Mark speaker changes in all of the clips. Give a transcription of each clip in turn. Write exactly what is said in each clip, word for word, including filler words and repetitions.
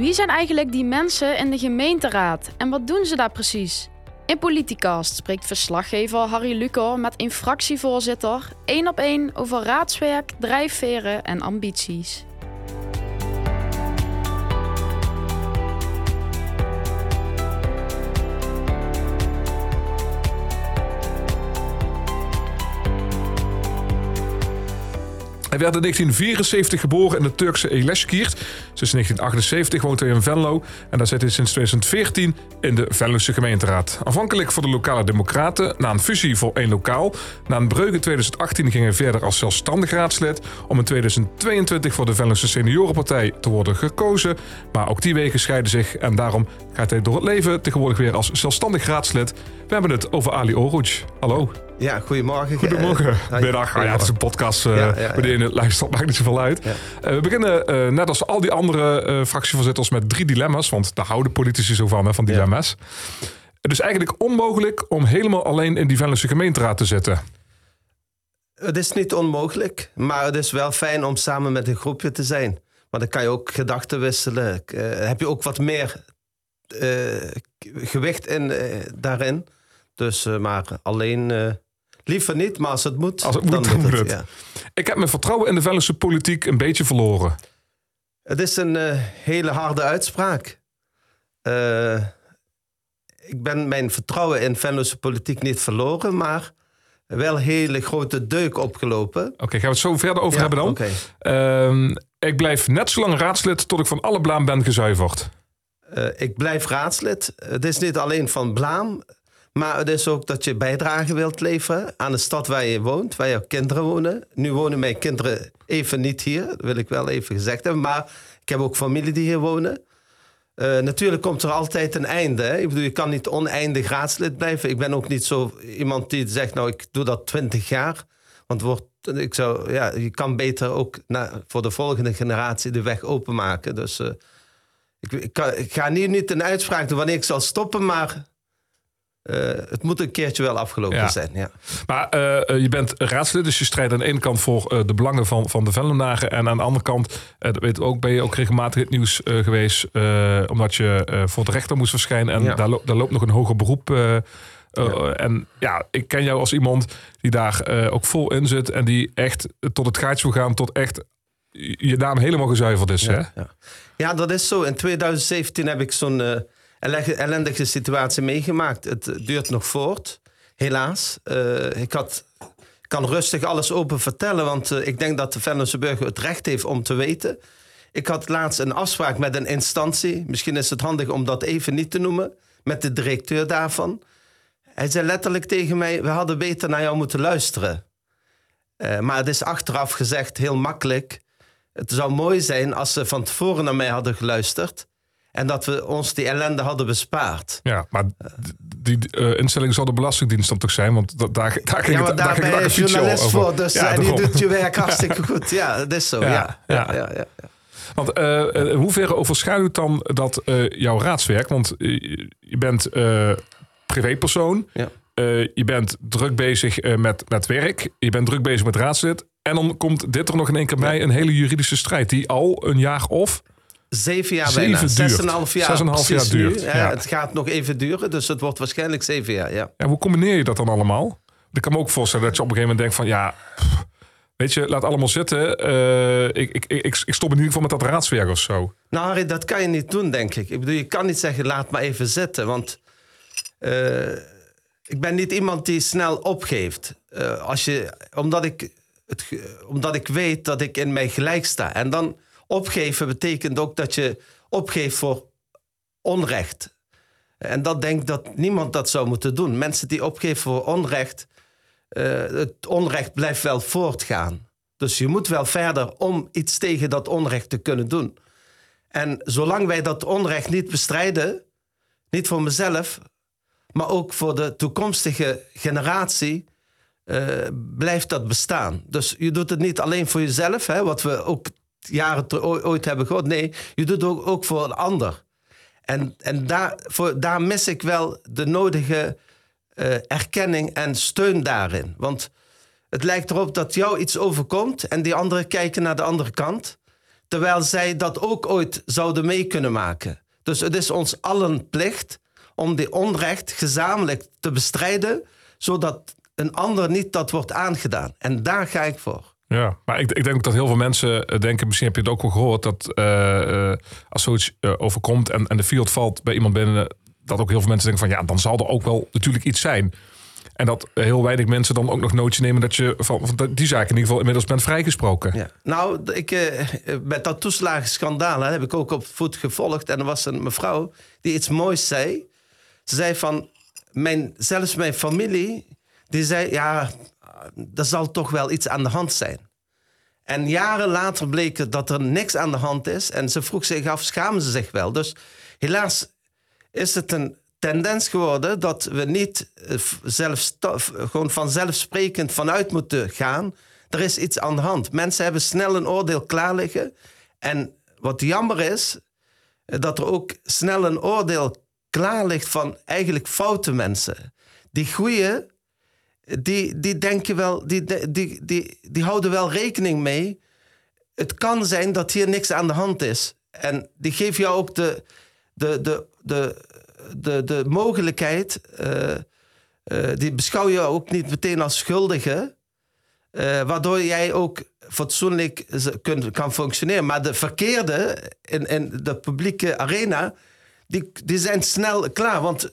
Speaker 1: Wie zijn eigenlijk die mensen in de gemeenteraad en wat doen ze daar precies? In Politicast spreekt verslaggever Harry Lucor met een fractievoorzitter één op één over raadswerk, drijfveren en ambities.
Speaker 2: Hij werd in negentien vierenzeventig geboren in de Turkse Eleşkirt. Sinds negentien achtenzeventig woont hij in Venlo en daar zit hij sinds tweeduizend veertien in de Venlose gemeenteraad. Aanvankelijk voor de lokale democraten, na een fusie voor één lokaal. Na een breuk in tweeduizend achttien ging hij verder als zelfstandig raadslid om in tweeduizend tweeëntwintig voor de Venlose Seniorenpartij te worden gekozen. Maar ook die wegen scheiden zich en daarom gaat hij door het leven tegenwoordig weer als zelfstandig raadslid. We hebben het over Ali Oruç. Hallo.
Speaker 3: Ja, goedemorgen.
Speaker 2: Goedemorgen. Uh, Middag. Ah, ja, het is een podcast. Uh, ja, ja, ja. Wanneer je het luistert, maakt niet zoveel uit. Ja. Uh, we beginnen uh, net als al die andere uh, fractievoorzitters met drie dilemma's. Want daar houden politici zo van, hè, van dilemma's. Ja. Het is eigenlijk onmogelijk om helemaal alleen in die Venlose gemeenteraad te zitten.
Speaker 3: Het is niet onmogelijk, maar het is wel fijn om samen met een groepje te zijn. Maar dan kan je ook gedachten wisselen. Uh, heb je ook wat meer uh, gewicht in, uh, daarin. Dus, uh, maar alleen... Uh, Liever niet, maar als het moet,
Speaker 2: als het moet dan, dan moet het. het. Ja. Ik heb mijn vertrouwen in de Venlose politiek een beetje verloren.
Speaker 3: Het is een uh, hele harde uitspraak. Uh, ik ben mijn vertrouwen in Venlose politiek niet verloren, maar wel een hele grote deuk opgelopen.
Speaker 2: Oké, okay, gaan we het zo verder over ja, hebben dan?
Speaker 3: Okay.
Speaker 2: Uh, ik blijf net zo lang raadslid tot ik van alle blaam ben gezuiverd.
Speaker 3: Uh, ik blijf raadslid. Het is niet alleen van blaam... Maar het is ook dat je bijdrage wilt leveren aan de stad waar je woont, waar jouw kinderen wonen. Nu wonen mijn kinderen even niet hier, dat wil ik wel even gezegd hebben. Maar ik heb ook familie die hier wonen. Uh, natuurlijk komt er altijd een einde. Hè? Ik bedoel, je kan niet oneindig raadslid blijven. Ik ben ook niet zo iemand die zegt, nou, ik doe dat twintig jaar. Want wordt, ik zou, ja, je kan beter ook na, voor de volgende generatie de weg openmaken. Dus uh, ik, ik, kan, ik ga nu niet een uitspraak doen wanneer ik zal stoppen, maar... Uh, het moet een keertje wel afgelopen ja. zijn. Ja.
Speaker 2: Maar uh, je bent raadslid, dus je strijdt aan de ene kant voor uh, de belangen van, van de Venlonaren. En aan de andere kant uh, dat weet ook, ben je ook regelmatig in het nieuws uh, geweest. Uh, omdat je uh, voor de rechter moest verschijnen. En ja. daar, lo- daar loopt nog een hoger beroep. Uh, uh, ja. En ja, ik ken jou als iemand die daar uh, ook vol in zit. En die echt tot het gaatje wil gaan. Tot echt je naam helemaal gezuiverd is.
Speaker 3: Ja,
Speaker 2: hè?
Speaker 3: Ja. ja, dat is zo. In tweeduizend zeventien heb ik zo'n... Uh, ellendige situatie meegemaakt. Het duurt nog voort, helaas. Uh, ik had, kan rustig alles open vertellen, want uh, ik denk dat de Venlose burger het recht heeft om te weten. Ik had laatst een afspraak met een instantie. Misschien is het handig om dat even niet te noemen. Met de directeur daarvan. Hij zei letterlijk tegen mij, we hadden beter naar jou moeten luisteren. Uh, maar het is achteraf gezegd heel makkelijk. Het zou mooi zijn als ze van tevoren naar mij hadden geluisterd. En dat we ons die ellende hadden bespaard.
Speaker 2: Ja, maar die uh, instelling zal de Belastingdienst dan toch zijn? Want da- daar, daar ging
Speaker 3: ja, maar
Speaker 2: het, daar
Speaker 3: daar ben je journalist voor. Dus ja, en die doet je werk hartstikke ja. goed. Ja, dat is zo. Ja, ja, ja. ja, ja, ja.
Speaker 2: Want uh, uh, hoeverre overschaduwt dan dat uh, jouw raadswerk? Want uh, je bent uh, privépersoon. Ja. Uh, je bent druk bezig uh, met, met werk. Je bent druk bezig met raadslid. En dan komt dit er nog in één keer bij. Ja. Een hele juridische strijd die al een jaar of...
Speaker 3: Zeven jaar bijna.
Speaker 2: Zeven
Speaker 3: Zes en een half jaar.
Speaker 2: Zes en een half jaar duurt.
Speaker 3: Nu, ja. Het gaat nog even duren, dus het wordt waarschijnlijk zeven jaar. Ja.
Speaker 2: Ja, hoe combineer je dat dan allemaal? Ik kan me ook voorstellen dat je op een gegeven moment denkt van... ja, pff, weet je, laat allemaal zitten. Uh, ik, ik, ik, ik stop in ieder geval met dat raadswerk of zo.
Speaker 3: Nou Harry, dat kan je niet doen, denk ik. Ik bedoel, je kan niet zeggen, laat maar even zitten. Want uh, ik ben niet iemand die snel opgeeft. Uh, als je, omdat, ik het, omdat ik weet dat ik in mij gelijk sta. En dan... Opgeven betekent ook dat je opgeeft voor onrecht. En dat denk ik dat niemand dat zou moeten doen. Mensen die opgeven voor onrecht... Uh, het onrecht blijft wel voortgaan. Dus je moet wel verder om iets tegen dat onrecht te kunnen doen. En zolang wij dat onrecht niet bestrijden... niet voor mezelf, maar ook voor de toekomstige generatie... Uh, blijft dat bestaan. Dus je doet het niet alleen voor jezelf, hè, wat we ook... jaren te, ooit hebben gehad. Nee, je doet het ook, ook voor een ander. En, en daar, voor, daar mis ik wel de nodige uh, erkenning en steun daarin. Want het lijkt erop dat jou iets overkomt... en die anderen kijken naar de andere kant. terwijl zij dat ook ooit zouden mee kunnen maken. Dus het is ons allen plicht om die onrecht gezamenlijk te bestrijden, zodat een ander niet dat wordt aangedaan. En daar ga ik voor.
Speaker 2: Ja, maar ik, ik denk ook dat heel veel mensen denken, misschien heb je het ook wel gehoord, dat uh, uh, als zoiets uh, overkomt en, en de field valt bij iemand binnen, dat ook heel veel mensen denken van ja, dan zal er ook wel natuurlijk iets zijn. En dat heel weinig mensen dan ook nog nootje nemen dat je van, van die zaak in ieder geval inmiddels bent vrijgesproken.
Speaker 3: Ja. Nou, ik, uh, met dat toeslagenschandaal hè, heb ik ook op voet gevolgd. En er was een mevrouw die iets moois zei. Ze zei van, mijn, zelfs mijn familie, die zei, ja, er zal toch wel iets aan de hand zijn. En jaren later bleek het dat er niks aan de hand is. En ze vroeg zich af, schamen ze zich wel? Dus helaas is het een tendens geworden dat we niet zelf, gewoon vanzelfsprekend vanuit moeten gaan. Er is iets aan de hand. Mensen hebben snel een oordeel klaar liggen. En wat jammer is, dat er ook snel een oordeel klaar ligt van eigenlijk foute mensen. Die goeie, die, die denken wel, die, die, die, die houden wel rekening mee. Het kan zijn dat hier niks aan de hand is. En die geven jou ook de, de, de, de, de, de mogelijkheid, uh, uh, die beschouw je ook niet meteen als schuldige, uh, waardoor jij ook fatsoenlijk kunt, kan functioneren. Maar de verkeerde in, in de publieke arena, die, die zijn snel klaar. Want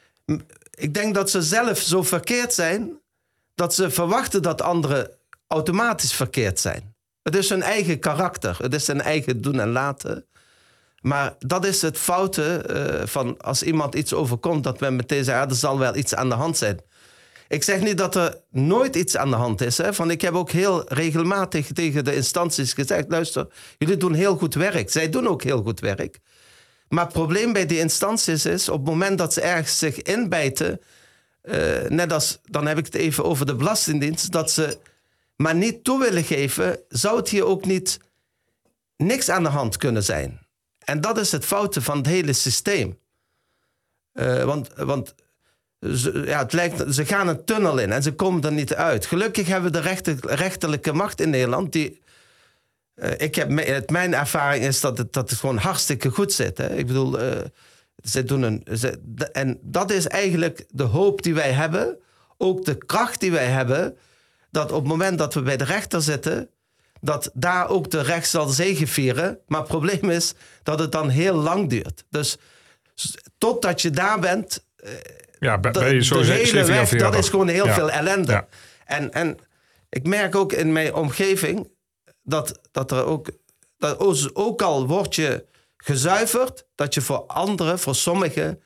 Speaker 3: ik denk dat ze zelf zo verkeerd zijn, dat ze verwachten dat anderen automatisch verkeerd zijn. Het is hun eigen karakter. Het is hun eigen doen en laten. Maar dat is het foute uh, van als iemand iets overkomt, dat men meteen zegt, ja, er zal wel iets aan de hand zijn. Ik zeg niet dat er nooit iets aan de hand is. Hè? Van, ik heb ook heel regelmatig tegen de instanties gezegd, luister, jullie doen heel goed werk. Zij doen ook heel goed werk. Maar het probleem bij die instanties is, op het moment dat ze ergens zich inbijten, uh, net als, dan heb ik het even over de Belastingdienst, dat ze maar niet toe willen geven, zou het hier ook niet niks aan de hand kunnen zijn. En dat is het foute van het hele systeem. Uh, want want ze, ja, het lijkt, ze gaan een tunnel in en ze komen er niet uit. Gelukkig hebben we de rechter, rechterlijke macht in Nederland. Die, uh, ik heb, het, mijn ervaring is dat het, dat het gewoon hartstikke goed zit. Hè? Ik bedoel, uh, ze doen een, ze, de, en dat is eigenlijk de hoop die wij hebben. Ook de kracht die wij hebben. Dat op het moment dat we bij de rechter zitten, dat daar ook de recht zal zegevieren. Maar het probleem is dat het dan heel lang duurt. Dus totdat je daar bent,
Speaker 2: ja, ben je zo
Speaker 3: de, de hele weg, dat is gewoon heel
Speaker 2: ja.
Speaker 3: veel ellende.
Speaker 2: Ja.
Speaker 3: En, en ik merk ook in mijn omgeving dat, dat er ook, dat ook al word je gezuiverd, dat je voor anderen, voor sommigen,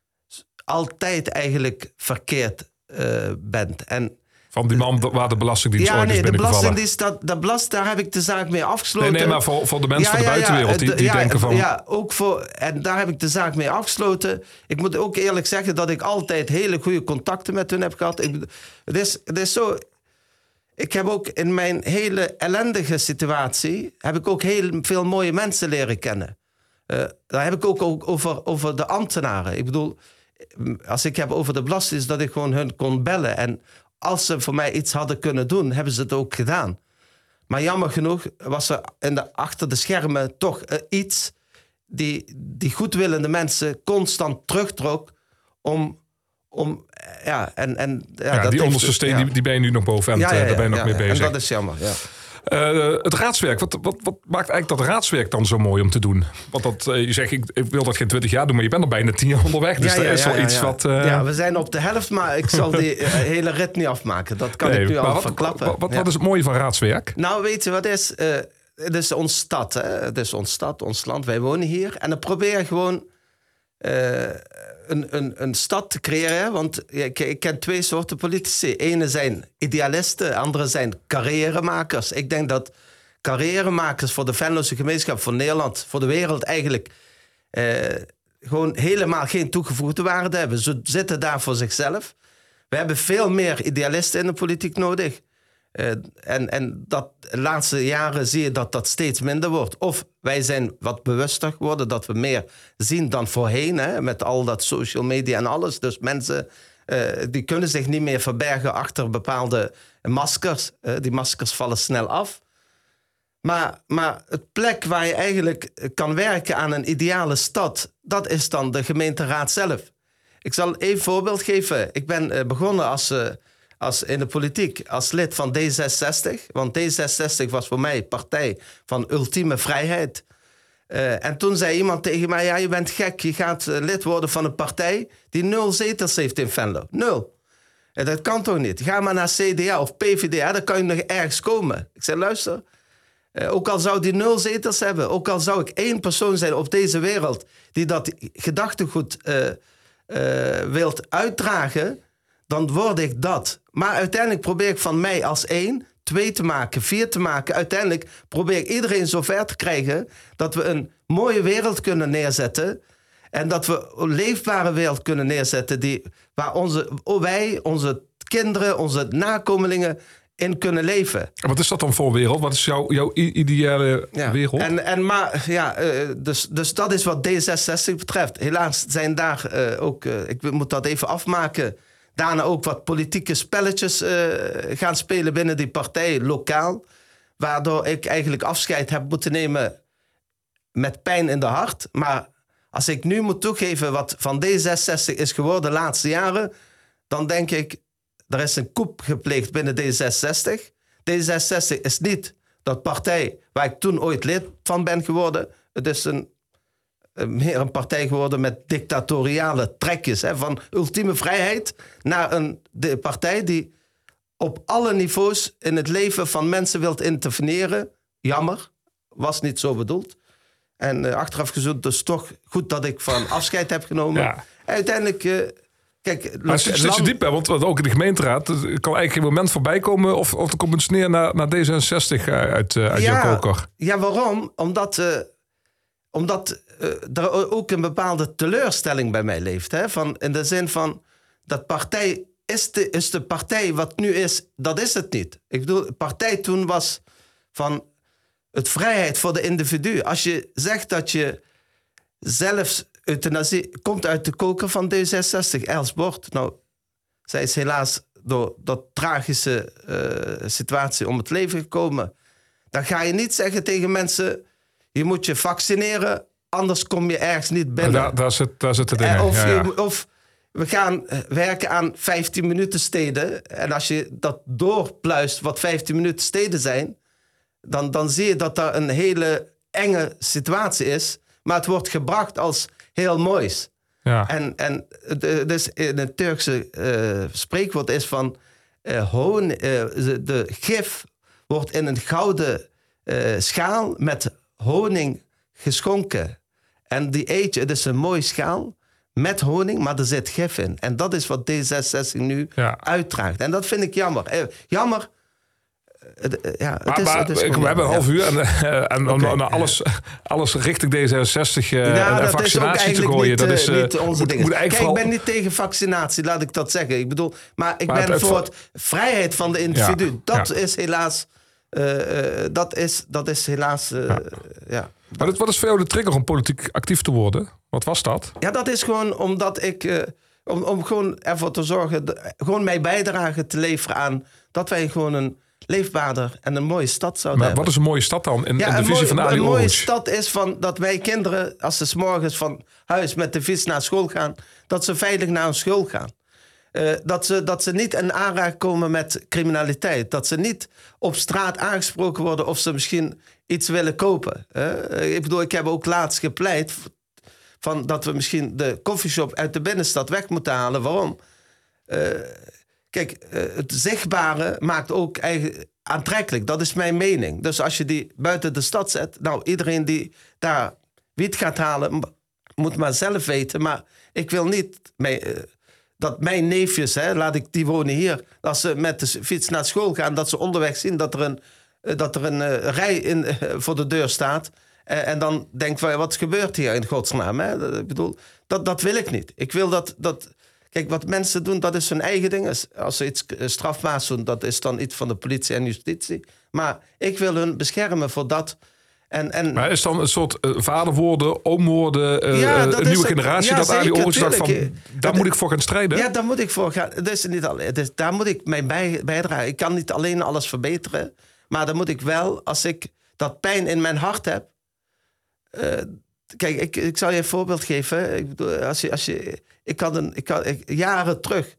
Speaker 3: altijd eigenlijk verkeerd uh, bent. En
Speaker 2: van die man waar de Belastingdienst
Speaker 3: ja,
Speaker 2: ooit
Speaker 3: nee,
Speaker 2: is
Speaker 3: de
Speaker 2: binnengevallen.
Speaker 3: Belastingdienst, dat, dat belast, daar heb ik de zaak mee afgesloten.
Speaker 2: Nee, nee, maar voor, voor de mensen
Speaker 3: ja,
Speaker 2: van de
Speaker 3: ja,
Speaker 2: buitenwereld die, die
Speaker 3: ja,
Speaker 2: denken van...
Speaker 3: Ja, ook voor, en daar heb ik de zaak mee afgesloten. Ik moet ook eerlijk zeggen dat ik altijd hele goede contacten met hun heb gehad. Ik, het, is, het is zo... Ik heb ook in mijn hele ellendige situatie, heb ik ook heel veel mooie mensen leren kennen. Uh, daar heb ik ook, ook over, over de ambtenaren. Ik bedoel, als ik heb over de Belastingdienst, dat ik gewoon hun kon bellen. En als ze voor mij iets hadden kunnen doen, hebben ze het ook gedaan. Maar jammer genoeg was er in de, achter de schermen toch uh, iets die, die goedwillende mensen constant terugtrok om... om ja, en, en, ja,
Speaker 2: ja,
Speaker 3: dat
Speaker 2: die onderste
Speaker 3: heeft,
Speaker 2: steen,
Speaker 3: ja.
Speaker 2: die, die ben je nu nog boven en
Speaker 3: ja, ja, ja,
Speaker 2: daar ben je nog
Speaker 3: ja,
Speaker 2: mee
Speaker 3: ja.
Speaker 2: bezig.
Speaker 3: En dat is jammer, ja.
Speaker 2: Uh, het raadswerk, wat, wat, wat maakt eigenlijk dat raadswerk dan zo mooi om te doen? Want dat, uh, je zegt, ik, ik wil dat geen twintig jaar doen, maar je bent er bijna tien jaar onderweg. Dus
Speaker 3: ja,
Speaker 2: dat
Speaker 3: ja,
Speaker 2: is
Speaker 3: ja,
Speaker 2: wel
Speaker 3: ja,
Speaker 2: iets
Speaker 3: ja.
Speaker 2: wat... Uh...
Speaker 3: Ja, we zijn op de helft, maar ik zal die uh, hele rit niet afmaken. Dat kan
Speaker 2: nee,
Speaker 3: ik nu al
Speaker 2: wat,
Speaker 3: verklappen.
Speaker 2: Wat, wat,
Speaker 3: ja.
Speaker 2: wat is het mooie van raadswerk?
Speaker 3: Nou, weet je wat is? Uh, het is ons stad, hè? Het is ons stad, ons land. Wij wonen hier. En dan probeer je gewoon uh, een, een, een stad te creëren. Want ik, ik ken twee soorten politici. Ene zijn idealisten, andere zijn carrièremakers. Ik denk dat carrièremakers voor de Venlose gemeenschap, voor Nederland, voor de wereld eigenlijk uh, gewoon helemaal geen toegevoegde waarde hebben. Ze zitten daar voor zichzelf. We hebben veel meer idealisten in de politiek nodig. Uh, en, en dat, de laatste jaren zie je dat dat steeds minder wordt. Of wij zijn wat bewuster geworden, dat we meer zien dan voorheen, hè, met al dat social media en alles. Dus mensen uh, die kunnen zich niet meer verbergen achter bepaalde maskers. Uh, die maskers vallen snel af. Maar, maar het plek waar je eigenlijk kan werken aan een ideale stad, dat is dan de gemeenteraad zelf. Ik zal één voorbeeld geven. Ik ben begonnen als, als in de politiek als lid van D zesenzestig. Want D zesenzestig was voor mij partij van ultieme vrijheid. Uh, en toen zei iemand tegen mij, ja, je bent gek. Je gaat uh, lid worden van een partij die nul zetels heeft in Venlo. Nul. En dat kan toch niet? Ga maar naar C D A of P V D A, dan kan je nog ergens komen. Ik zei, luister, uh, ook al zou die nul zetels hebben, ook al zou ik één persoon zijn op deze wereld die dat gedachtegoed uh, uh, wilt uitdragen, dan word ik dat. Maar uiteindelijk probeer ik van mij als één, twee te maken, vier te maken. Uiteindelijk probeer ik iedereen zover te krijgen dat we een mooie wereld kunnen neerzetten. En dat we een leefbare wereld kunnen neerzetten die, waar onze, wij, onze kinderen, onze nakomelingen in kunnen leven.
Speaker 2: Wat is dat dan voor wereld? Wat is jouw, jouw ideale
Speaker 3: ja.
Speaker 2: wereld?
Speaker 3: En, en maar, ja, dus, dus dat is wat D zesenzestig betreft. Helaas zijn daar uh, ook, uh, ik moet dat even afmaken, daarna ook wat politieke spelletjes uh, gaan spelen binnen die partij, lokaal. Waardoor ik eigenlijk afscheid heb moeten nemen met pijn in de hart. Maar als ik nu moet toegeven wat van D zesenzestig is geworden de laatste jaren, dan denk ik, er is een coup gepleegd binnen D zesenzestig. D zesenzestig is niet dat partij waar ik toen ooit lid van ben geworden. Het is een, meer een partij geworden met dictatoriale trekjes. Hè, van ultieme vrijheid naar een de partij die op alle niveaus in het leven van mensen wilt interveneren. Jammer, was niet zo bedoeld. En uh, achteraf gezien, dus toch goed dat ik van afscheid heb genomen. Ja. Uiteindelijk, uh, kijk...
Speaker 2: Maar zit je diep bij, want, want ook in de gemeenteraad, er kan eigenlijk geen moment voorbij komen of, of er komt een sneer naar, naar D zesenzestig uit, uh, uit
Speaker 3: ja,
Speaker 2: jouw koker.
Speaker 3: Ja, waarom? Omdat, uh, omdat uh, er ook een bepaalde teleurstelling bij mij leeft. Hè? Van, in de zin van, dat partij is de, is de partij wat nu is, dat is het niet. Ik bedoel, partij toen was van het vrijheid voor de individu. Als je zegt dat je zelfs euthanasie komt uit de koker van D zesenzestig, Els Bort. Nou, zij is helaas door dat tragische uh, situatie om het leven gekomen. Dan ga je niet zeggen tegen mensen, je moet je vaccineren, anders kom je ergens niet binnen.
Speaker 2: Daar, daar, zit, daar zit de dingen.
Speaker 3: Of,
Speaker 2: ja, ja.
Speaker 3: Je, of we gaan werken aan vijftien minuten steden. En als je dat doorpluist wat vijftien minuten steden zijn, Dan, dan zie je dat dat een hele enge situatie is. Maar het wordt gebracht als heel moois. Ja. En, en dus in het Turkse uh, spreekwoord is van Uh, hoon, uh, de, de gif wordt in een gouden uh, schaal met honing geschonken. En die eet je, het is een mooie schaal met honing, maar er zit gif in. En dat is wat D zesenzestig nu ja. uitdraagt. En dat vind ik jammer. Uh, jammer. Ja, het
Speaker 2: maar,
Speaker 3: is,
Speaker 2: maar,
Speaker 3: het is
Speaker 2: ik, we hebben een half uur en, uh, en
Speaker 3: okay.
Speaker 2: om alles, alles richting D zesenzestig uh,
Speaker 3: ja,
Speaker 2: en vaccinatie te gooien.
Speaker 3: Niet,
Speaker 2: dat is uh,
Speaker 3: niet onze
Speaker 2: moet,
Speaker 3: ding.
Speaker 2: Moet
Speaker 3: Kijk,
Speaker 2: vooral...
Speaker 3: ik ben niet tegen vaccinatie, laat ik dat zeggen. Ik bedoel, maar ik
Speaker 2: maar
Speaker 3: ben
Speaker 2: het,
Speaker 3: voor
Speaker 2: het,
Speaker 3: het vrijheid van de individu.
Speaker 2: Ja,
Speaker 3: dat
Speaker 2: ja.
Speaker 3: is helaas, uh, uh, dat is, dat is helaas, uh, ja. ja.
Speaker 2: Maar wat is voor jou de trigger om politiek actief te worden? Wat was dat?
Speaker 3: Ja, dat is gewoon omdat ik, uh, om, om gewoon ervoor te zorgen, de, gewoon mijn bijdrage te leveren aan dat wij gewoon een leefbaarder en een mooie stad zouden
Speaker 2: maar
Speaker 3: hebben.
Speaker 2: Wat is een mooie stad dan in,
Speaker 3: ja,
Speaker 2: in de visie
Speaker 3: mooie,
Speaker 2: van Ali
Speaker 3: Een mooie
Speaker 2: Oruç?
Speaker 3: stad is van dat wij kinderen, als ze 's morgens van huis met de fiets naar school gaan, dat ze veilig naar hun school gaan. Uh, dat, ze, dat ze niet in aanraking komen met criminaliteit. Dat ze niet op straat aangesproken worden of ze misschien iets willen kopen. Uh, ik bedoel, ik heb ook laatst gepleit van dat we misschien de koffieshop uit de binnenstad weg moeten halen. Waarom? Uh, Kijk, het zichtbare maakt ook eigen aantrekkelijk. Dat is mijn mening. Dus als je die buiten de stad zet, nou, iedereen die daar wiet gaat halen, moet maar zelf weten. Maar ik wil niet mee, uh, dat mijn neefjes, hè, laat ik die wonen hier, als ze met de fiets naar school gaan, dat ze onderweg zien dat er een, uh, dat er een uh, rij in, uh, voor de deur staat. Uh, en dan denk van, wat gebeurt hier in godsnaam? Hè? Dat, ik bedoel, dat, dat wil ik niet. Ik wil dat... dat Kijk, wat mensen doen, dat is hun eigen ding. Als ze iets strafbaars doen, dat is dan iets van de politie en justitie. Maar ik wil hun beschermen voor dat. En, en...
Speaker 2: Maar is dan een soort uh, vaderwoorden, oomwoorden, uh, ja, een nieuwe generatie... Ja, dat Ali Oruç dacht van, daar dat, moet ik voor gaan strijden?
Speaker 3: Ja, daar moet ik voor gaan. Dat is niet al, dat is, daar moet ik mijn bij, bijdragen. Ik kan niet alleen alles verbeteren. Maar dan moet ik wel, als ik dat pijn in mijn hart heb. Uh, kijk, ik, ik zal je een voorbeeld geven. Ik bedoel, als je, als je, ik had een, ik had, ik, jaren terug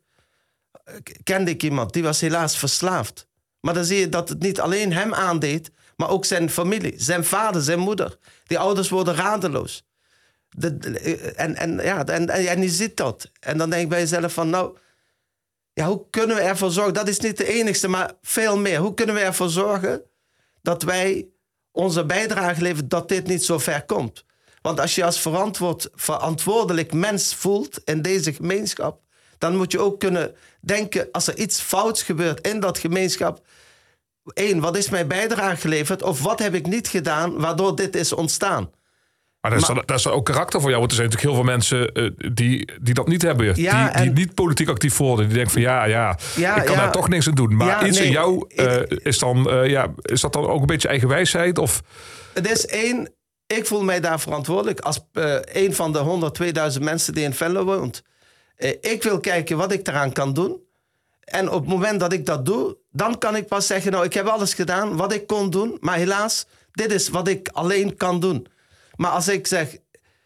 Speaker 3: kende ik iemand, die was helaas verslaafd. Maar dan zie je dat het niet alleen hem aandeed, maar ook zijn familie, zijn vader, zijn moeder. Die ouders worden radeloos. De, de, en, en, ja, en, en je ziet dat. En dan denk ik bij jezelf van, nou, ja, hoe kunnen we ervoor zorgen? Dat is niet de enigste, maar veel meer. Hoe kunnen we ervoor zorgen dat wij onze bijdrage leveren, dat dit niet zo ver komt? Want als je als verantwoord, verantwoordelijk mens voelt in deze gemeenschap, dan moet je ook kunnen denken, als er iets fouts gebeurt in dat gemeenschap, één, wat is mijn bijdrage geleverd? Of wat heb ik niet gedaan waardoor dit is ontstaan?
Speaker 2: Maar dat is, maar, dan, dat is dan ook karakter voor jou. Want er zijn natuurlijk heel veel mensen uh, die, die dat niet hebben. Ja, die, die en, niet politiek actief worden. Die denken van ja, ja, ja ik kan ja, daar toch niks aan doen. Maar ja, iets nee, in jou, uh, is, dan, uh, ja, is dat dan ook een beetje eigen wijsheid? Of?
Speaker 3: Het is één, ik voel mij daar verantwoordelijk als uh, een van de honderd tweeduizend mensen die in Venlo woont. Uh, ik wil kijken wat ik eraan kan doen. En op het moment dat ik dat doe, dan kan ik pas zeggen, nou, ik heb alles gedaan wat ik kon doen. Maar helaas, dit is wat ik alleen kan doen. Maar als ik zeg,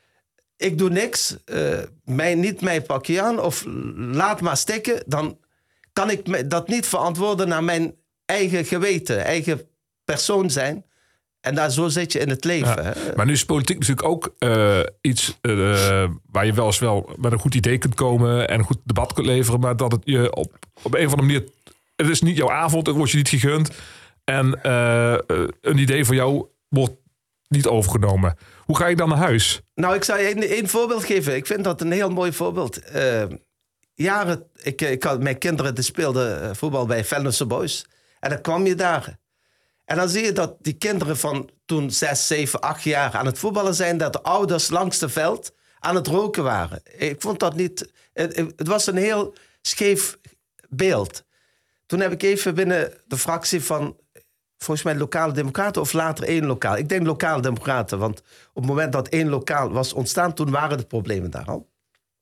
Speaker 3: ik doe niks, uh, mij, niet mijn pakje aan of laat maar stikken, dan kan ik dat niet verantwoorden naar mijn eigen geweten, eigen persoon zijn. En daar zo zit je in het leven. Ja,
Speaker 2: maar nu is politiek natuurlijk ook uh, iets uh, waar je wel eens wel met een goed idee kunt komen en een goed debat kunt leveren, maar dat het je op, op een of andere manier, het is niet jouw avond, het wordt je niet gegund. En uh, een idee van jou wordt niet overgenomen. Hoe ga je dan naar huis?
Speaker 3: Nou, ik zal je één, één voorbeeld geven. Ik vind dat een heel mooi voorbeeld. Uh, jaren, ik, ik had mijn kinderen die speelden voetbal bij Venlose Boys. En dan kwam je daar. En dan zie je dat die kinderen van toen zes, zeven, acht jaar aan het voetballen zijn, dat de ouders langs het veld aan het roken waren. Ik vond dat niet. Het, het was een heel scheef beeld. Toen heb ik even binnen de fractie van, volgens mij lokale democraten of later één lokaal. Ik denk lokale democraten, want op het moment dat één lokaal was ontstaan, toen waren de problemen daar al.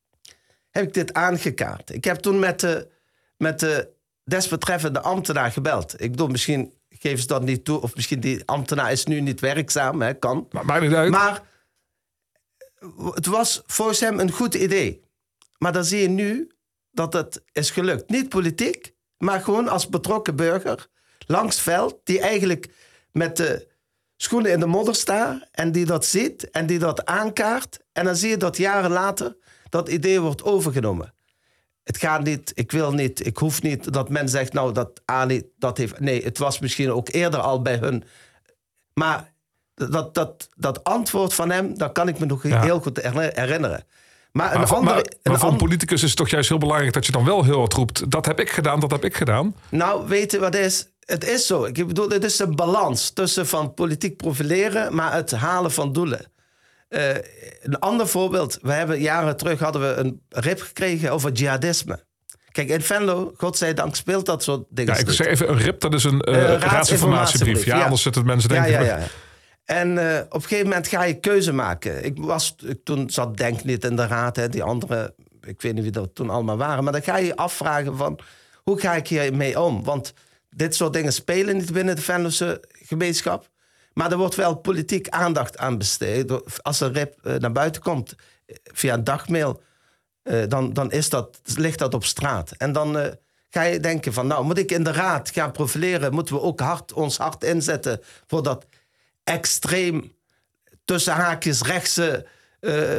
Speaker 3: Heb ik dit aangekaart. Ik heb toen met de, met de desbetreffende ambtenaar gebeld. Ik bedoel, misschien geven ze dat niet toe, of misschien die ambtenaar is nu niet werkzaam, hè, kan.
Speaker 2: Maar, maakt niet uit.
Speaker 3: Maar het was volgens hem een goed idee. Maar dan zie je nu dat het is gelukt. Niet politiek, maar gewoon als betrokken burger langs het veld, die eigenlijk met de schoenen in de modder staat en die dat ziet en die dat aankaart. En dan zie je dat jaren later dat idee wordt overgenomen. Het gaat niet, ik wil niet, ik hoef niet dat men zegt, nou, dat Ali, dat heeft. Nee, het was misschien ook eerder al bij hun. Maar dat, dat, dat antwoord van hem, dat kan ik me nog ja. heel goed herinneren. Maar, een
Speaker 2: maar,
Speaker 3: andere,
Speaker 2: maar,
Speaker 3: een
Speaker 2: maar voor
Speaker 3: an...
Speaker 2: een politicus is het toch juist heel belangrijk dat je dan wel heel hard roept, dat heb ik gedaan, dat heb ik gedaan.
Speaker 3: Nou, weet je wat het is? Het is zo. Ik bedoel, het is een balans tussen van politiek profileren, maar het halen van doelen. Uh, een ander voorbeeld. We hebben jaren terug hadden we een rip gekregen over jihadisme. Kijk, in Venlo, godzijdank, speelt dat soort dingen.
Speaker 2: Ja, ik zeg even, een rip, dat is een uh, uh, raadsinformatiebrief. Ja, ja, anders zitten mensen denken.
Speaker 3: Ja, ja, ja. En uh, op een gegeven moment ga je keuze maken. Ik was, ik, toen zat Denk niet in de raad, hè, die andere, ik weet niet wie dat toen allemaal waren. Maar dan ga je je afvragen van, hoe ga ik hiermee om? Want dit soort dingen spelen niet binnen de Venlose gemeenschap. Maar er wordt wel politiek aandacht aan besteed. Als een rip uh, naar buiten komt via een dagmail, uh, dan, dan is dat, ligt dat op straat. En dan uh, ga je denken van, nou, moet ik in de raad gaan profileren? Moeten we ook hard, ons hard inzetten voor dat extreem, tussen haakjes, rechtse Uh,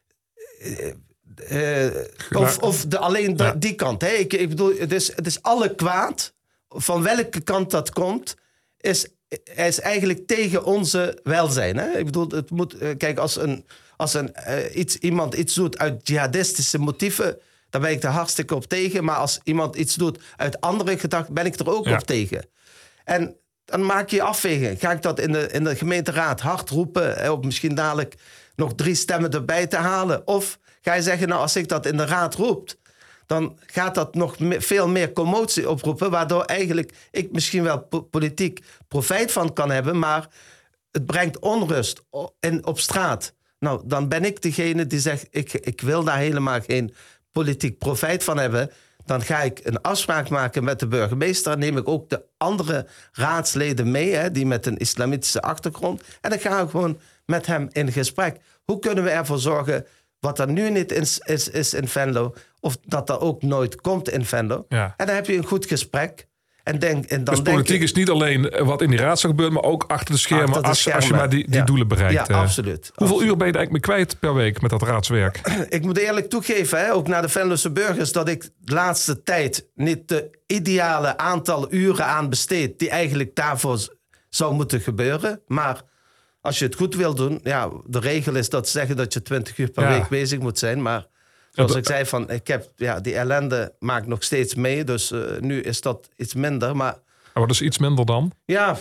Speaker 3: uh, uh, of, of de, alleen de, ja. die kant. Hè? Ik, ik bedoel, het is, het is alle kwaad, van welke kant dat komt, is... Hij is eigenlijk tegen onze welzijn. Hè? Ik bedoel, het moet, kijk, als, een, als een, uh, iets, iemand iets doet uit jihadistische motieven, dan ben ik er hartstikke op tegen. Maar als iemand iets doet uit andere gedachten, ben ik er ook ja. op tegen. En dan maak je afweging. Ga ik dat in de, in de gemeenteraad hard roepen, hè, om misschien dadelijk nog drie stemmen erbij te halen? Of ga je zeggen, nou, als ik dat in de raad roept, dan gaat dat nog me- veel meer commotie oproepen, waardoor eigenlijk ik misschien wel po- politiek profijt van kan hebben, maar het brengt onrust in, op straat. Nou, dan ben ik degene die zegt, ik, ik wil daar helemaal geen politiek profijt van hebben. Dan ga ik een afspraak maken met de burgemeester. Dan neem ik ook de andere raadsleden mee, hè, die met een islamitische achtergrond. En dan gaan we gewoon met hem in gesprek. Hoe kunnen we ervoor zorgen, wat er nu niet is, is, is in Venlo, of dat er ook nooit komt in Venlo.
Speaker 2: Ja.
Speaker 3: En dan heb je een goed gesprek. En denk, en dan
Speaker 2: dus politiek
Speaker 3: denk ik,
Speaker 2: is niet alleen wat in die raad gebeurt, maar ook achter de schermen,
Speaker 3: achter de
Speaker 2: als,
Speaker 3: schermen.
Speaker 2: als je maar die, die
Speaker 3: ja.
Speaker 2: doelen bereikt.
Speaker 3: Ja, absoluut.
Speaker 2: Hoeveel
Speaker 3: absoluut.
Speaker 2: uur ben je er eigenlijk mee kwijt per week met dat raadswerk?
Speaker 3: Ik moet eerlijk toegeven, hè, ook naar de Venlose burgers, dat ik de laatste tijd niet de ideale aantal uren aan besteed die eigenlijk daarvoor zou moeten gebeuren. Maar als je het goed wil doen, ja, de regel is dat ze zeggen dat je twintig uur per
Speaker 2: Ja.
Speaker 3: week bezig moet zijn. Maar zoals ik zei, van, ik heb, ja, die ellende maakt nog steeds mee. Dus uh, nu is dat iets minder. Maar
Speaker 2: Oh, wat is iets minder dan?
Speaker 3: ja,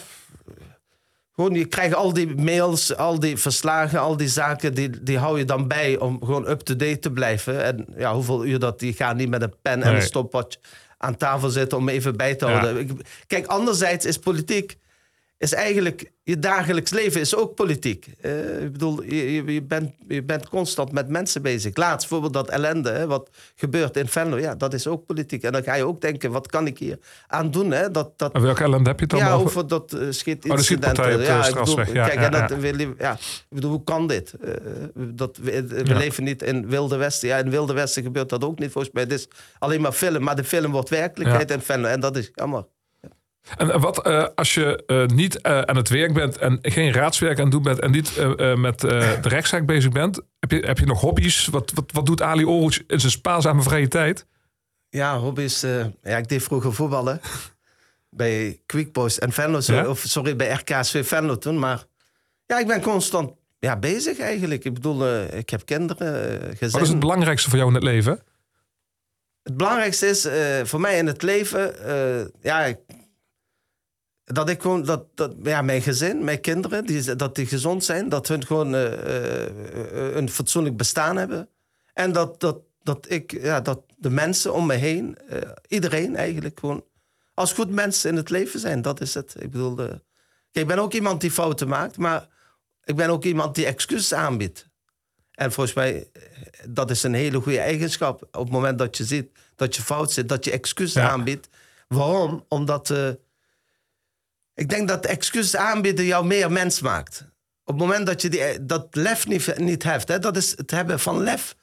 Speaker 3: gewoon je krijgt al die mails, al die verslagen, al die zaken, die, die hou je dan bij om gewoon up-to-date te blijven. En ja, hoeveel uur dat, die gaan niet met een pen en
Speaker 2: Nee.
Speaker 3: een stopwatch aan tafel zitten om even bij te houden.
Speaker 2: Ja.
Speaker 3: Ik, kijk, anderzijds is politiek, is eigenlijk, je dagelijks leven is ook politiek. Uh, ik bedoel, je, je, je, bent, je bent constant met mensen bezig. Laatst bijvoorbeeld dat ellende, hè, wat gebeurt in Venlo, ja, dat is ook politiek. En dan ga je ook denken, wat kan ik hier aan doen? Hè? Dat, dat,
Speaker 2: En welke ellende heb je het dan
Speaker 3: ja,
Speaker 2: over?
Speaker 3: over dat uh, schiet
Speaker 2: Oh, de schietpartij op de
Speaker 3: ja, ik
Speaker 2: Strasweg.
Speaker 3: bedoel,
Speaker 2: Ja,
Speaker 3: kijk,
Speaker 2: ja,
Speaker 3: en dat
Speaker 2: ja.
Speaker 3: wil je- ja, ik bedoel, hoe kan dit? Uh, dat, we we
Speaker 2: Ja.
Speaker 3: leven niet in Wilde Westen. Ja, in Wilde Westen gebeurt dat ook niet, volgens mij. Het is alleen maar film, maar de film wordt werkelijkheid in Venlo. En dat is jammer.
Speaker 2: En wat uh, als je uh, niet uh, aan het werk bent en geen raadswerk aan het doen bent en niet uh, uh, met uh, de rechtszaak bezig bent, heb je, heb je nog hobby's? Wat, wat, wat doet Ali Oruç in zijn spaarzame vrije tijd?
Speaker 3: Ja, hobby's. Uh, ja, ik deed vroeger voetballen bij Quick Boys en Venlo.
Speaker 2: Ja?
Speaker 3: Of sorry, bij R K S V Venlo toen. Maar ja, ik ben constant ja, bezig eigenlijk. Ik bedoel, uh, ik heb kinderen, uh, gezin.
Speaker 2: Wat is het belangrijkste voor jou in het leven?
Speaker 3: Het belangrijkste is uh, voor mij in het leven, uh, ja, ik, dat ik gewoon, dat, dat ja, mijn gezin, mijn kinderen, die, dat die gezond zijn, dat hun gewoon uh, uh, een fatsoenlijk bestaan hebben. En dat, dat, dat ik, ja, dat de mensen om me heen, uh, iedereen eigenlijk gewoon, als goed mensen in het leven zijn, dat is het. Ik bedoel, uh, kijk, ik ben ook iemand die fouten maakt, maar ik ben ook iemand die excuses aanbiedt. En volgens mij, dat is een hele goede eigenschap. Op het moment dat je ziet dat je fout zit, dat je excuses
Speaker 2: Ja.
Speaker 3: aanbiedt. Waarom? Omdat uh, ik denk dat excuses aanbieden jou meer mens maakt. Op het moment dat je die, dat lef niet, niet hebt, hè, dat is het hebben van lef.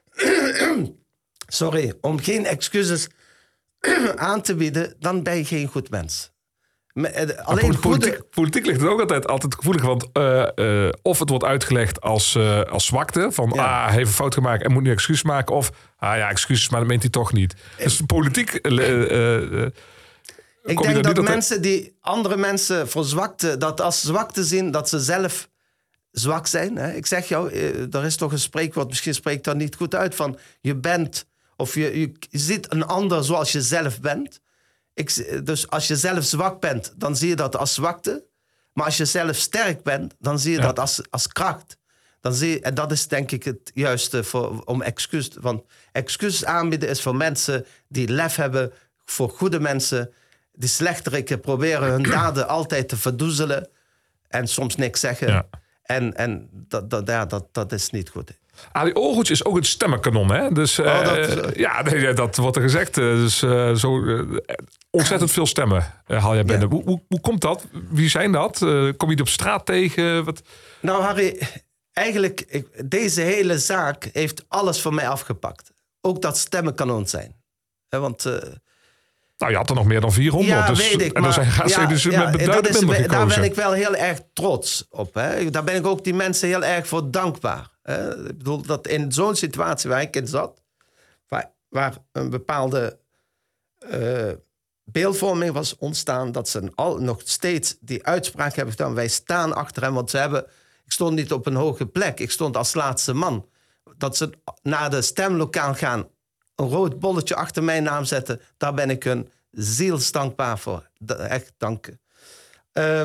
Speaker 3: Sorry, om geen excuses aan te bieden, dan ben je geen goed mens. Alleen
Speaker 2: politiek,
Speaker 3: goede...
Speaker 2: politiek ligt het ook altijd, altijd gevoelig. Want uh, uh, of het wordt uitgelegd als, uh, als zwakte. Van,
Speaker 3: Ja.
Speaker 2: ah, hij heeft een fout gemaakt en moet nu excuses maken. Of, ah ja, excuses, maar dat meent hij toch niet. Dus politiek... Uh, uh, uh,
Speaker 3: Ik
Speaker 2: kom je
Speaker 3: denk
Speaker 2: er
Speaker 3: dat
Speaker 2: niet
Speaker 3: mensen die andere mensen voor zwakte, dat als zwakte zien, dat ze zelf zwak zijn. Hè? Ik zeg jou, uh, er is toch een spreekwoord, misschien spreekt dat niet goed uit, van je bent, of je, je ziet een ander zoals je zelf bent. Ik, dus als je zelf zwak bent, dan zie je dat als zwakte. Maar als je zelf sterk bent, dan zie je
Speaker 2: Ja.
Speaker 3: dat als, als kracht. Dan zie je, en dat is denk ik het juiste voor, om excuus. Want excuses aanbieden is voor mensen die lef hebben, voor goede mensen. Die slechteriken proberen hun daden altijd te verdoezelen en soms niks zeggen.
Speaker 2: Ja.
Speaker 3: En, en dat, dat, ja, dat, dat is niet goed.
Speaker 2: Ali Oruç is ook een stemmenkanon, hè? Dus uh,
Speaker 3: Oh, dat, uh,
Speaker 2: ja, nee, dat wordt er gezegd. Uh, dus uh, zo uh, ontzettend veel stemmen uh, haal jij binnen.
Speaker 3: Ja.
Speaker 2: Hoe, hoe, hoe komt dat? Wie zijn dat? Uh, kom je die op straat tegen? Wat?
Speaker 3: Nou, Harry, eigenlijk, ik, deze hele zaak heeft alles van mij afgepakt. Ook dat stemmen kan ons zijn. He, want... Uh,
Speaker 2: Nou, je had er nog meer dan vierhonderd.
Speaker 3: ja,
Speaker 2: dus,
Speaker 3: weet ik.
Speaker 2: En dan zijn
Speaker 3: ja,
Speaker 2: dus
Speaker 3: ja,
Speaker 2: met
Speaker 3: dat
Speaker 2: beduidend
Speaker 3: is,
Speaker 2: minder gekozen.
Speaker 3: daar ben ik wel heel erg trots op. Hè. Daar ben ik ook die mensen heel erg voor dankbaar. Hè. Ik bedoel, dat in zo'n situatie waar ik in zat, waar, waar een bepaalde uh, beeldvorming was ontstaan, dat ze al, nog steeds die uitspraak hebben gedaan. Wij staan achter hem, want ze hebben... Ik stond niet op een hoge plek. Ik stond als laatste man. Dat ze naar de stemlokaal gaan, een rood bolletje achter mijn naam zetten, daar ben ik hun zielsdankbaar voor. Echt danken. Uh,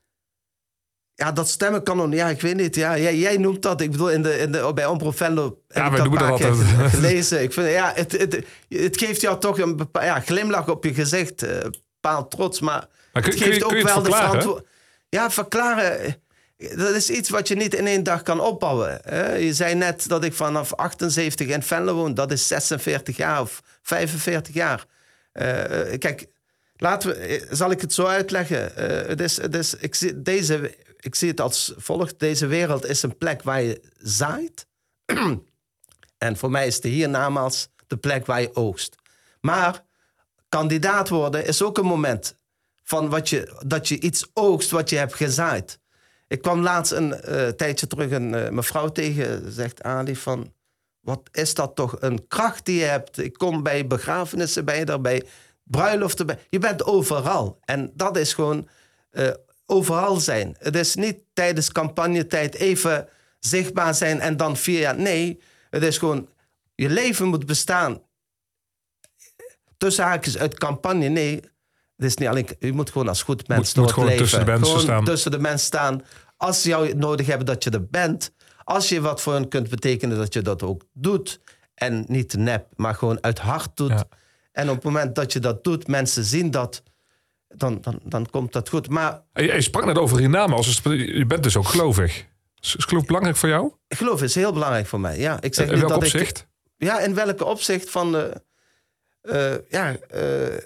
Speaker 3: ja, dat stemmen kan... Ja, ik weet niet. Ja, jij, jij noemt dat. Ik bedoel, in de, in de, bij Omroep Venlo heb
Speaker 2: Ja,
Speaker 3: ik
Speaker 2: wij
Speaker 3: dat
Speaker 2: doen
Speaker 3: een
Speaker 2: dat
Speaker 3: paar keer
Speaker 2: altijd.
Speaker 3: gelezen. Ik vind, ja, het, het, het geeft jou toch een bepaal, ja, glimlach op je gezicht. Een bepaald trots. Maar,
Speaker 2: Maar kun,
Speaker 3: het
Speaker 2: kun,
Speaker 3: geeft
Speaker 2: je, kun je
Speaker 3: ook
Speaker 2: het
Speaker 3: wel de
Speaker 2: verklaren?
Speaker 3: verantwoordelijkheid. Ja, verklaren... dat is iets wat je niet in één dag kan opbouwen. Hè? Je zei net dat ik vanaf achtenzeventig in Venlo woon. Dat is zesenveertig jaar of vijfenveertig jaar. Uh, kijk, laten we, zal ik het zo uitleggen? Uh, het is, het is, ik, zie, deze, ik zie het als volgt. Deze wereld is een plek waar je zaait. En voor mij is de hiernamaals de plek waar je oogst. Maar kandidaat worden is ook een moment van wat je, dat je iets oogst wat je hebt gezaaid. Ik kwam laatst een uh, tijdje terug een uh, mevrouw tegen, zegt Ali van, wat is dat toch een kracht die je hebt. Ik kom bij begrafenissen bij je, bij bruiloften bij. Je bent overal. En dat is gewoon uh, overal zijn. Het is niet tijdens campagnetijd even zichtbaar zijn en dan vier jaar. Nee, het is gewoon, je leven moet bestaan. Tussen haakjes uit campagne, nee. Het is niet alleen, je moet gewoon als goed mens
Speaker 2: moet,
Speaker 3: door
Speaker 2: moet
Speaker 3: het
Speaker 2: gewoon
Speaker 3: leven.
Speaker 2: tussen de mensen
Speaker 3: gewoon
Speaker 2: staan.
Speaker 3: tussen de mensen staan. Als ze jou nodig hebben, dat je er bent. Als je wat voor hen kunt betekenen, dat je dat ook doet. En niet nep, maar gewoon uit hart doet.
Speaker 2: Ja.
Speaker 3: En op het moment dat je dat doet, mensen zien dat, dan, dan, dan komt dat goed. Maar
Speaker 2: Je, je sprak net over hiernamaals. Je bent dus ook gelovig. Is is geloof belangrijk voor jou?
Speaker 3: geloof is heel belangrijk voor mij. Ja, ik zeg
Speaker 2: In
Speaker 3: niet
Speaker 2: welk
Speaker 3: dat
Speaker 2: opzicht?
Speaker 3: Ik, ja, in welke opzicht van... Uh, uh, ja... Uh,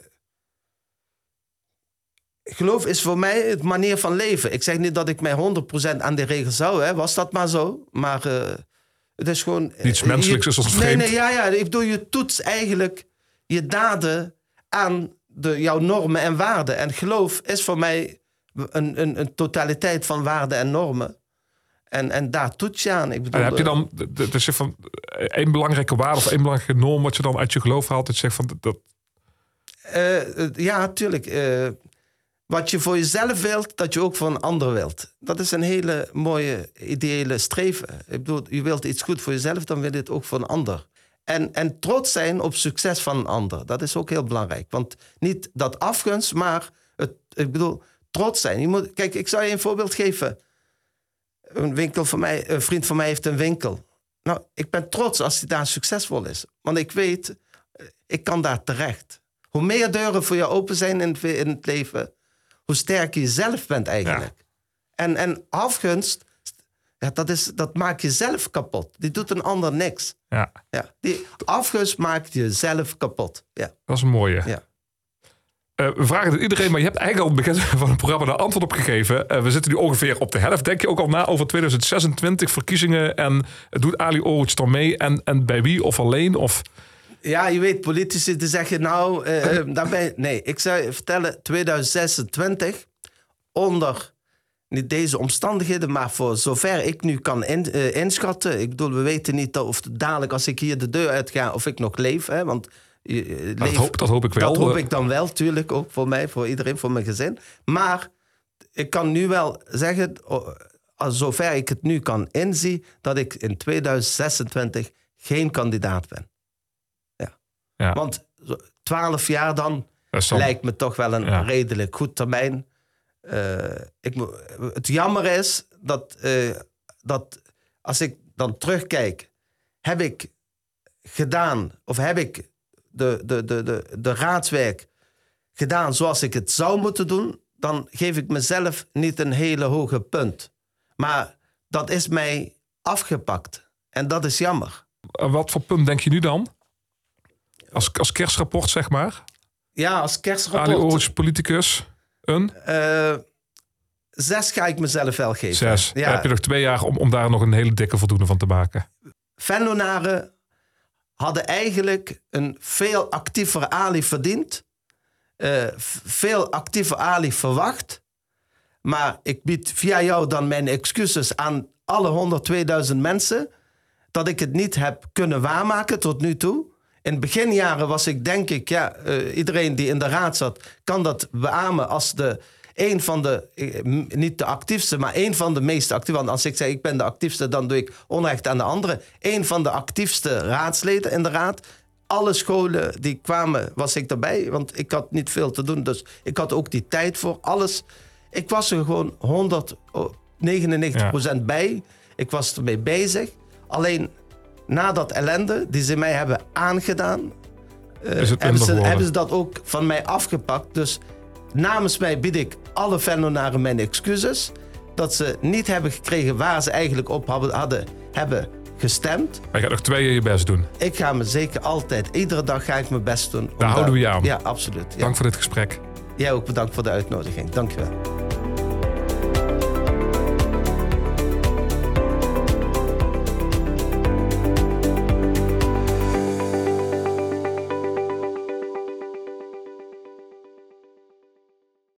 Speaker 3: geloof is voor mij het manier van leven. Ik zeg niet dat ik mij honderd procent aan de regels hou. Hè. Was dat maar zo. Maar uh, het is gewoon...
Speaker 2: Niets menselijks
Speaker 3: je,
Speaker 2: is ons
Speaker 3: nee,
Speaker 2: vreemd.
Speaker 3: Nee, ja, ja. Ik bedoel, je toetst eigenlijk je daden aan de, jouw normen en waarden. En geloof is voor mij een, een, een totaliteit van waarden en normen. En, en daar toets je aan. Ik bedoel,
Speaker 2: en heb je dan dus van één belangrijke waarde of één belangrijke norm wat je dan uit je geloof haalt? Dat je zegt van dat...
Speaker 3: Uh, ja, natuurlijk. Uh, wat je voor jezelf wilt, dat je ook voor een ander wilt. Dat is een hele mooie, ideële streven. Ik bedoel, je wilt iets goed voor jezelf, dan wil je het ook voor een ander. En, en trots zijn op succes van een ander. Dat is ook heel belangrijk. Want niet dat afgunst, maar het, ik bedoel, trots zijn. Je moet, kijk, ik zal je een voorbeeld geven. Een winkel van mij, een vriend van mij heeft een winkel. Nou, ik ben trots als hij daar succesvol is. Want ik weet, ik kan daar terecht. Hoe meer deuren voor je open zijn in het, in het leven, hoe sterker je zelf bent eigenlijk. Ja. En, en afgunst, ja, dat, is, dat maakt jezelf kapot. Die doet een ander niks.
Speaker 2: Ja.
Speaker 3: Ja, die afgunst maakt jezelf kapot. Ja.
Speaker 2: Dat is een mooie.
Speaker 3: Ja.
Speaker 2: Uh, we vragen het iedereen, maar je hebt eigenlijk al het begin van het programma daar antwoord op gegeven. Uh, we zitten nu ongeveer op de helft. Denk je ook al na over twintig zesentwintig verkiezingen en doet Ali Oruç dan mee? En, en bij wie of alleen? Of...
Speaker 3: Ja, je weet, politici te zeggen, nou, uh, daarbij, nee, ik zou je vertellen, twintig zesentwintig, onder niet deze omstandigheden, maar voor zover ik nu kan in, uh, inschatten. Ik bedoel, we weten niet of dadelijk als ik hier de deur uitga, of ik nog leef, hè, want... Uh, leef,
Speaker 2: dat, hoop, dat hoop ik wel.
Speaker 3: Dat hoop ik dan wel, tuurlijk, ook voor mij, voor iedereen, voor mijn gezin. Maar ik kan nu wel zeggen, uh, zover ik het nu kan inzien, dat ik in twintig zesentwintig geen kandidaat ben. Ja. Want twaalf jaar dan, dan lijkt me toch wel een ja. redelijk goed termijn. Uh, ik, het jammer is dat, uh, dat als ik dan terugkijk, heb ik gedaan, of heb ik de, de, de, de, de raadswerk gedaan zoals ik het zou moeten doen, dan geef ik mezelf niet een hele hoge punt. Maar dat is mij afgepakt. En dat is jammer.
Speaker 2: Wat voor punt denk je nu dan? Als, als kerstrapport, zeg maar?
Speaker 3: Ja, als kerstrapport.
Speaker 2: Ali Oruç, politicus, een?
Speaker 3: Uh, zes ga ik mezelf wel geven.
Speaker 2: Zes. Ja. Dan heb je nog twee jaar om, om daar nog een hele dikke voldoende van te maken.
Speaker 3: Venlonaren hadden eigenlijk een veel actiever Ali verdiend. Uh, veel actiever Ali verwacht. Maar ik bied via jou dan mijn excuses aan alle honderdtweeduizend mensen dat ik het niet heb kunnen waarmaken tot nu toe. In beginjaren was ik, denk ik, ja, uh, iedereen die in de raad zat kan dat beamen als de een van de, uh, niet de actiefste, maar een van de meest actieve. Want als ik zeg ik ben de actiefste, dan doe ik onrecht aan de anderen. Een van de actiefste raadsleden in de raad. Alle scholen die kwamen, was ik erbij, want ik had niet veel te doen. Dus ik had ook die tijd voor alles. Ik was er gewoon honderdnegenennegentig procent ja. bij. Ik was ermee bezig. Alleen na dat ellende die ze mij hebben aangedaan, uh, hebben, ze, hebben ze dat ook van mij afgepakt. Dus namens mij bied ik alle Venlonaren mijn excuses. dat ze niet hebben gekregen waar ze eigenlijk op hadden, hadden hebben gestemd.
Speaker 2: Maar je gaat nog twee jaar je best doen.
Speaker 3: Ik ga me zeker altijd, iedere dag ga ik mijn best doen.
Speaker 2: Daar houden we je aan.
Speaker 3: Ja, absoluut. Ja.
Speaker 2: Dank voor dit gesprek.
Speaker 3: Jij ook bedankt voor de uitnodiging. Dank je wel.